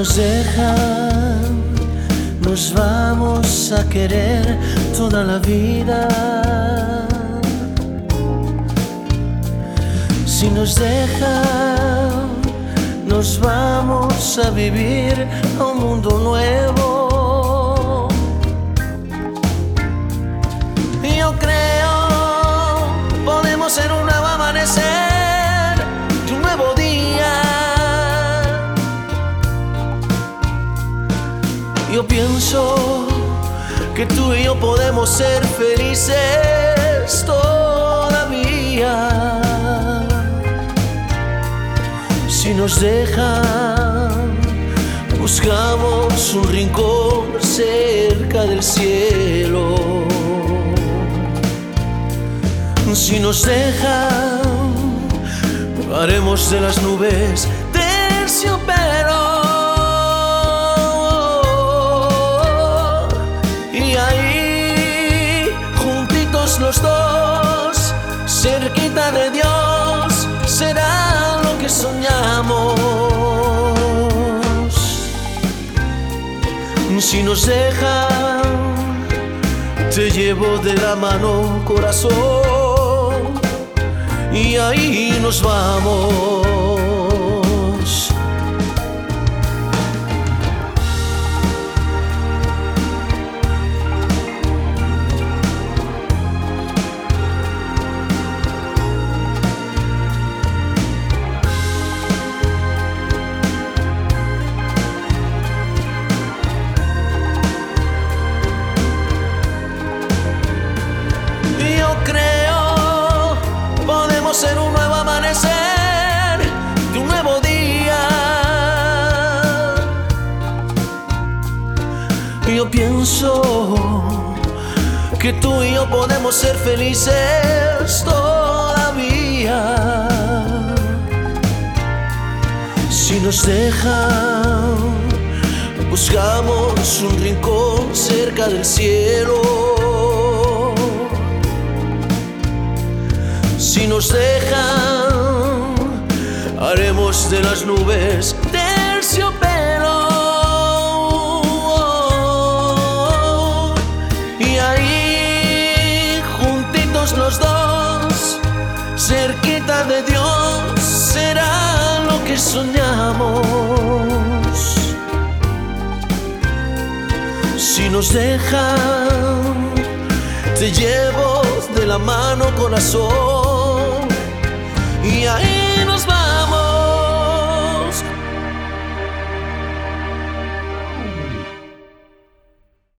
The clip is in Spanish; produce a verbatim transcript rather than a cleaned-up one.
nos dejan, nos vamos a querer toda la vida. Si nos dejan, nos vamos a vivir a un mundo nuevo. Yo creo podemos ser un nuevo amanecer de un nuevo día. Yo pienso que tú y yo podemos ser felices todavía. Si nos dejan, buscamos un rincón cerca del cielo. Si nos dejan, haremos de las nubes terciopelo. Y ahí, juntitos los dos, cerquita de Dios, será lo que soñamos. Si nos dejan, te llevo de la mano, corazón, y ahí nos vamos. Ser un nuevo amanecer de un nuevo día. Yo pienso que tú y yo podemos ser felices todavía. Si nos dejan, buscamos un rincón cerca del cielo. Si nos dejan, haremos de las nubes terciopelo. Y ahí, juntitos los dos, cerquita de Dios, será lo que soñamos. Si nos dejan, te llevo de la mano, corazón, y ahí nos vamos.